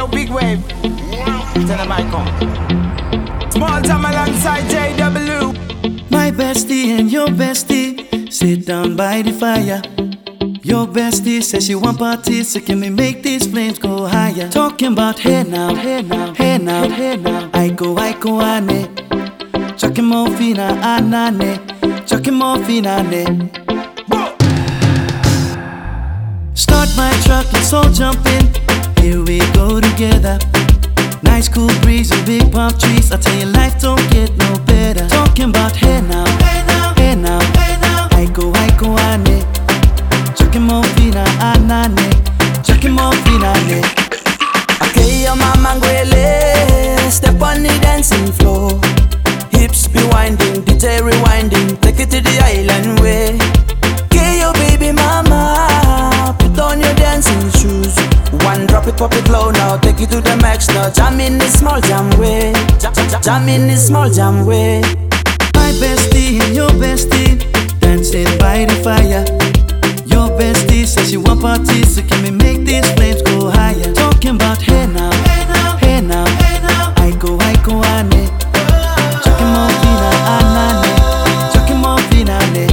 Yo, big wave. Tell them I come. Small time alongside JW. My bestie and your bestie sit down by the fire. Your bestie says she want parties, so can we make these flames go higher? Talking about hey now, hey now, hey now, hey now. I go ane. Chucking more fina anane. Chucking more fina ne. Start my truck, let's all jump in. Here we go together. Nice cool breeze and big palm trees. I tell you, life don't get no better. Talking about hey now, hey now, hey now, hey now. I go ane. Chucking more fina anane. Chucking more fina ne. Okay, your mama ngwele. Step on the dancing floor. Hips be winding, DJ rewinding. Take it to the island way. Okay, your baby mama. Put on your dancing shoes. One drop it, pop it low now. Take it to the max now. Jam in this small jam way. Jam in this small jam way. My bestie and your bestie dancing by the fire. Your bestie says she want parties, so can we make these flames go higher? Talking about hey now, hey now, hey now, hey now. I go ane. Chucking more fina anane. Chucking more fina ne.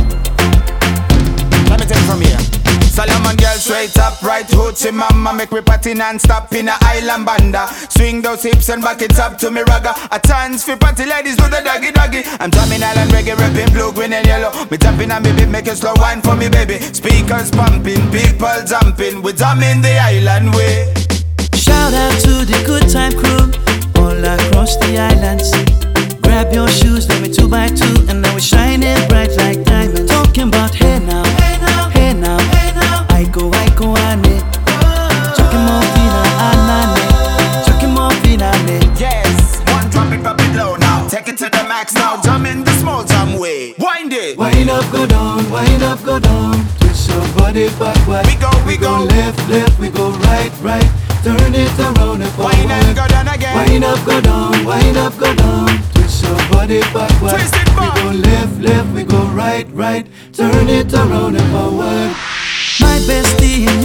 Let me take it from here. Solomon girl straight up, right hoochie mama. Make me party non-stop in a island banda. Swing those hips and back it up to me ragga. A chance for party ladies do the doggy doggy. I'm drumming island reggae, rapping blue, green and yellow. Me tapping on me beat, make a slow wine for me baby. Speakers pumping, people jumping. We drumming the island way. Shout out to the good time crew all across the islands. Grab your shoes, let me 2x2, and now we're shining bright like diamonds. Talking about hey now, hey now, hey now, hey now. I go ane. Chucking more fina anane. Chucking more fina ne. Yes, one drop it, pop it low now. Take it to the max now. Jump in the small jam way. Wind it. Wind up, go down, wind up, go down. Twist your body backward. We go left, left, we go right, right. Turn it around and forward. Wind up, go down again. Wind up, go down, wind up, go down. Twist your body backward. Twist it back. We go left, left, we go right, right. Turn it around and forward. My bestie and